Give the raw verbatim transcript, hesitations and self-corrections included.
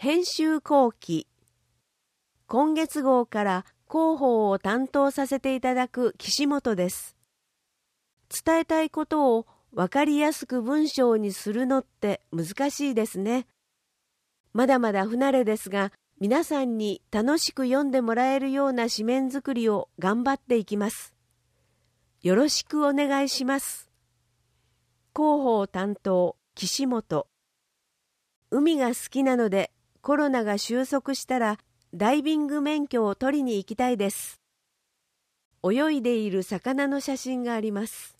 編集後期。今月号から広報を担当させていただく岸本です。伝えたいことをわかりやすく文章にするのって難しいですね。まだまだ不慣れですが、皆さんに楽しく読んでもらえるような紙面作りを頑張っていきます。よろしくお願いします。広報担当、岸本。海が好きなので、コロナが収束したらダイビング免許を取りに行きたいです。泳いでいる魚の写真があります。